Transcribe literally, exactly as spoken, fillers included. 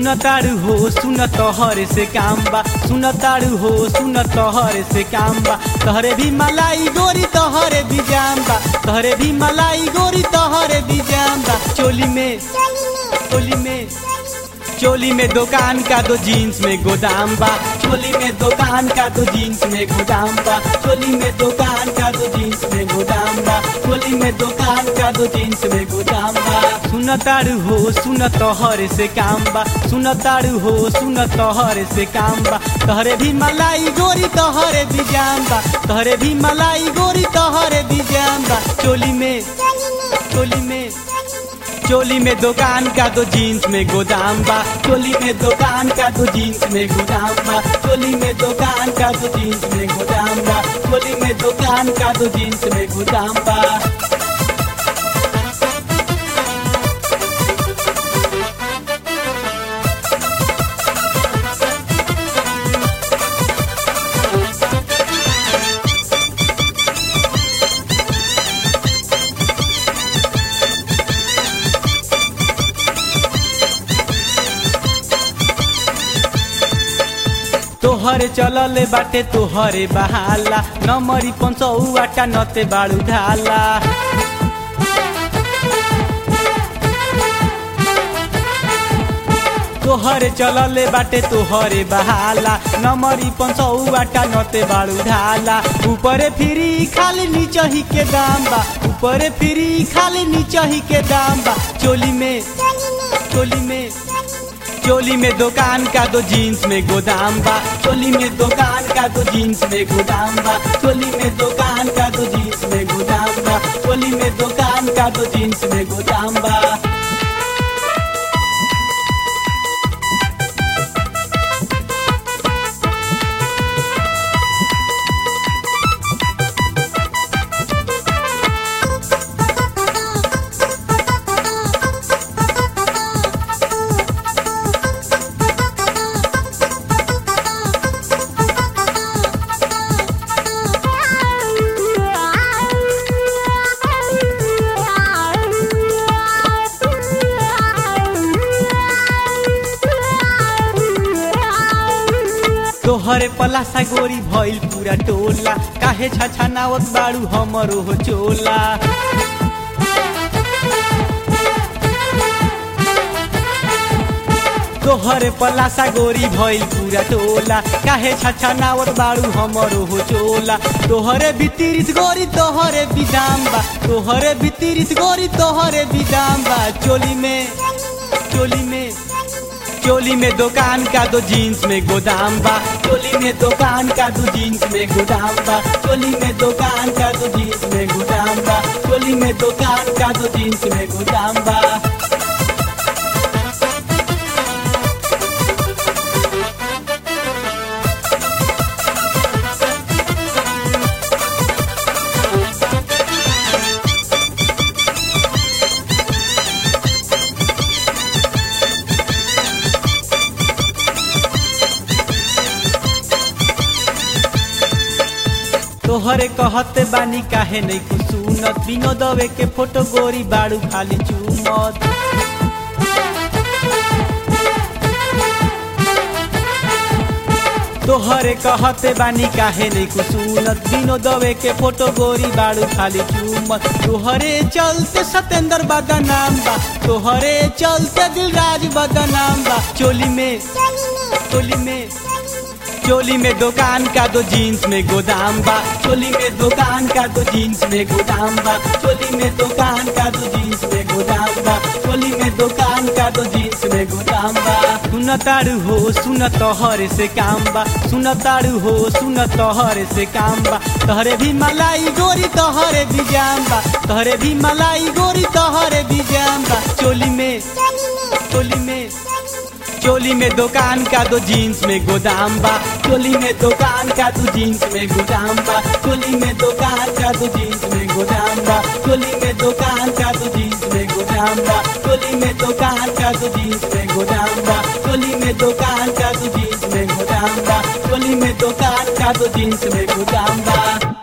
सुनताड़ू हो सुन तोहरे से काम बा, सुनताड़ू हो सुन तोहरे से काम बा। तोहरे भी मलाई गोरी तोहरे भी जाम बा, तोहरे भी मलाई गोरी तोहरे भी जाम बा। चोली में चोली में चोली में दुकान का दो जीन्स में गोदाम बा, चोली में दुकान का दो जीन्स में गोदाम बा, चोली में दुकान का दो जीन्स में गोदाम बा, चोली में दुकान का दो जीन्स में गोदाम बा। सुनताड़ू हो सुन तोहरे से काम बा, सुनताड़ू हो सुन तोहरे से काम बा। तोहरे भी मलाई गोरी तोहरे भी जाम बा, तोहरे भी मलाई गोरी तोहरे भी जाम बा। चोली में चोली में चोली में दुकान का दो जीन्स में गोदाम बा, चोली में दुकान का दो जीन्स में गोदाम बा, चोली में दुकान का दो जीन्स में गोदाम बा, चोली में दुकान का दो जीन्स में गोदाम बा। तोहरे चलले बाटे तोहरे बहाला, नमरी पंचौआटा नते बाड़ू ढाला। तोहरे चलले बाटे तोहरे बहाला, नमरी पंचौआटा नते बाड़ू ढाला। ऊपरे फिरी खाली नीचे ही के दाम बा, ऊपरे फिरी खाली नीचे ही के दाम बा। चोली में चोली में चोली में दुकान का दो जीन्स में गोदाम बा, चोली में दुकान का दो जीन्स में गोदाम बा, चोली में दुकान का दो जीन्स में गोदाम बा, चोली में दुकान का दो जीन्स में गोदाम बा। तोहरे पलासा गोरी भइल पूरा टोला, काहे छछनावत बाड़ू हमरो हो चोला। तोहरे पलासा गोरी भइल पूरा टोला, काहे छछनावत बाड़ू हमरो हो चोला। तोहरे बितिरिस गोरी तोहरे बिदाम बा, तोहरे बितिरिस गोरी तोहरे बिदाम बा। चोली में चोली में चोली में दुकान का दो जीन्स में गोदाम बा, चोली में दुकान का दो जीन्स में गोदाम बा, चोली में दुकान का दो जीन्स में गोदाम बा, चोली में दुकान का दो जीन्स में गोदाम बा। तोहरे कहते बानी काहे नहीं कुछ सुनत, बिनो दवे के फोटो गोरी बाड़ू खाली चूमत। तोहरे कहते बानी काहे नहीं कुछ सुनत, बिनो दवे के फोटो गोरी बाड़ू खाली चूमत। तोहरे चलते सतेंद्र बदनाम बा, तोहरे चलते दिलराज बदनाम बा। चोली में चोली में चोली में दुकान का दो जीन्स में गोदाम बा, चोली में दुकान का दो जीन्स में गोदाम बा, चोली में दुकान का दो जीन्स में गोदाम बा, चोली में दुकान का दो जीन्स में गोदाम बा। सुनताड़ू हो सुन तोहरे से काम बा, सुनताड़ू हो सुन तोहरे से काम बा। तोहरे भी मलाई गोरी तोहरे भी जाम बा, तोहरे भी मलाई गोरी तोहरे भी जाम बा। चोली में चोली में चोली में दुकान का दो जीन्स में गोदाम बा, चोली में दुकान का दो जीन्स में गोदाम बा, चोली में दुकान का दो जीन्स में गोदाम बा, चोली में दुकान का दो जीन्स में गोदाम बा, चोली में दुकान का दो जीन्स में गोदाम बा, चोली में दुकान का दो जीन्स में गोदाम बा, चोली में दुकान का दो जीन्स में गोदाम बा।